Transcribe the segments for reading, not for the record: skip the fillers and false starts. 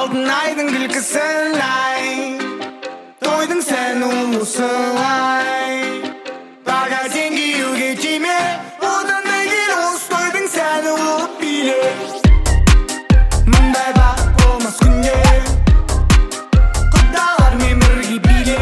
алтын айдың күлкісін ай, тойдың сәні ұмысылай. Бага сен күйеуге тиме, одан егер осы тойдың сәні болып биле. Мұндай бақ болмас күнде, құдалармен бірге биле.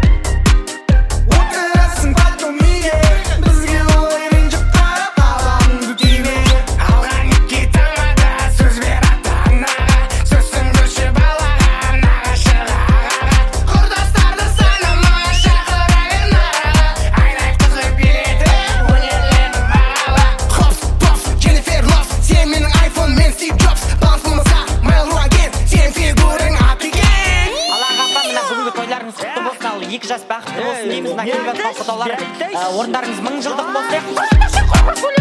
Отырасың потом үйге, бізге олай ренжіп қарап алаңды тиме. Алған итке тамада сөз бер ата-анаға, сөзсің көрші балаға, нағашыға ағаға. Құрдастарды санамай шақыра бер нараға, айнай қызы билетіп өнерлерін бағала. Хопс, попс, Дженнифер Лопс, сен менің айфон, мен Стив Джобс. Баланс болмаса Mail.ru агент, сен фигурың ап екен. Аллаға апа, мына бүгінгі тойларыңыз құтты болсын, ал 2 жас бақытты болсын дейміз. Мына келіп жатқан құдалар орындарыңыз 1000 жылдық болсын.